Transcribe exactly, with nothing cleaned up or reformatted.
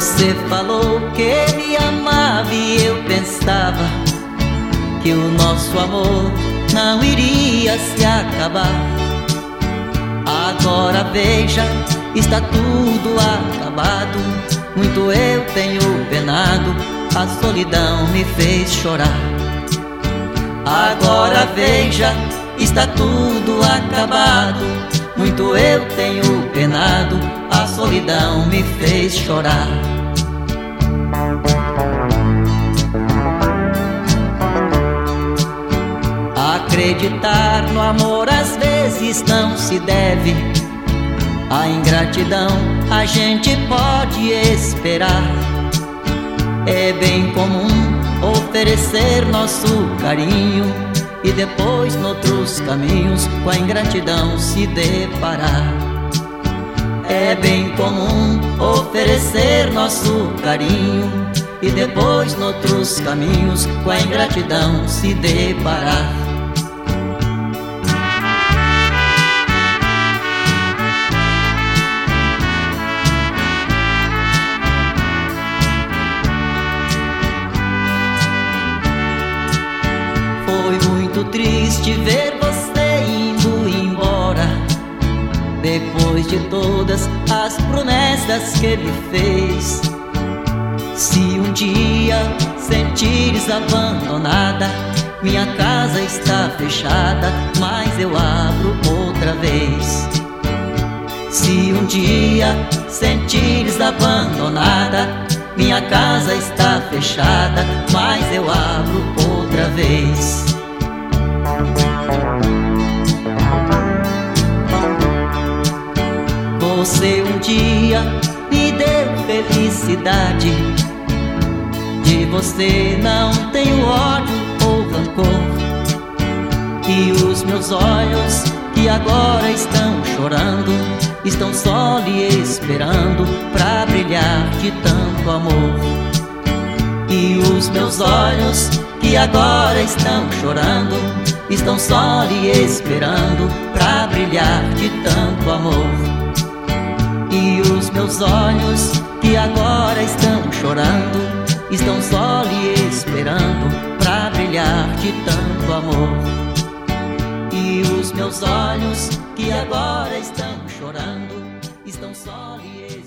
Você falou que me amava e eu pensava que o nosso amor não iria se acabar. Agora veja, está tudo acabado. Muito eu tenho penado, a solidão me fez chorar. Agora veja, está tudo acabado. Muito eu tenho penado, a solidão me fez chorar. Acreditar no amor às vezes não se deve. A ingratidão a gente pode esperar. É bem comum oferecer nosso carinho e depois noutros caminhos com a ingratidão se deparar. É bem comum oferecer nosso carinho e depois noutros caminhos com a ingratidão se deparar. Foi muito triste ver você indo embora, depois de todas as promessas que me fez. Se um dia sentires abandonada, minha casa está fechada, mas eu abro outra vez. Se um dia sentires abandonada, minha casa está fechada, mas eu abro outra vez. Você um dia me deu felicidade, de você não tenho ódio ou rancor. E os meus olhos que agora estão chorando, estão só lhe esperando pra brilhar de tanto amor. E os meus olhos que agora estão chorando, estão só lhe esperando pra brilhar de tanto amor. E os meus olhos que agora estão chorando, estão só lhe esperando pra brilhar de tanto amor. E os meus olhos que agora estão chorando, estão só lhe esperando